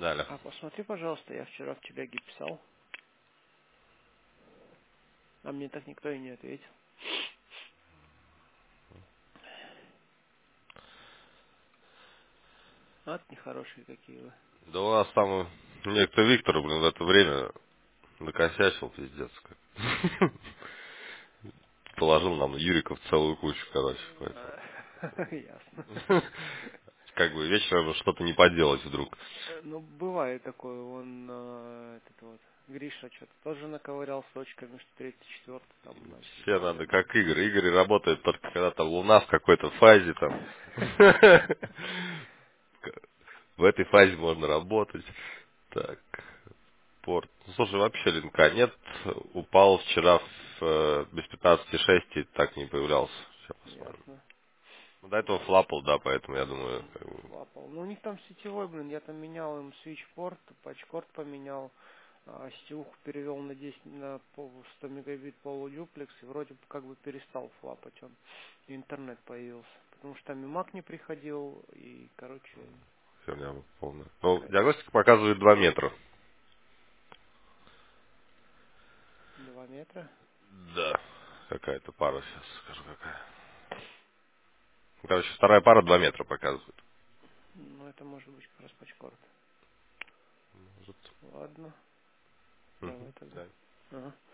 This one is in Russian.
Далее. А посмотри, пожалуйста, я вчера в телеге писал, а мне так никто и не ответил. Ад, нехорошие какие вы. Да у нас там некто Виктор, в это время накосячил, пиздец. Положил нам Юриков целую кучу, короче, поэтому. Ясно. Как бы вечером что-то не поделать вдруг. Ну, бывает такое, он, этот вот, Гриша что-то тоже наковырял с точками, что 34 там начали Все надо проблемы. как Игорь. Игорь работает только когда там Луна в какой-то фазе там. В этой фазе можно работать. Так, порт. Ну, слушай, вообще линка нет. Упал вчера без 15,6 и так не появлялся. Сейчас посмотрим. Ясно. Ну, до этого флапал, да, поэтому я думаю, как бы, Флапал. Ну, у них там сетевой, блин, я там менял им свитчпорт, патчкорд поменял, сетевуху перевел на 10, на 100 мегабит полудюплекс, и вроде бы как бы перестал флапать он. И интернет появился. Потому что там и Mac не приходил, и, короче, херня полная. Ну, какая-то диагностика показывает 2 метра. 2 метра. Да. Какая-то пара, сейчас скажу какая. Ну, короче, вторая пара 2 метра показывает. Ну, это может быть как раз патчкорд. Может. Ладно, давай Мгм. тогда. Да. Ага.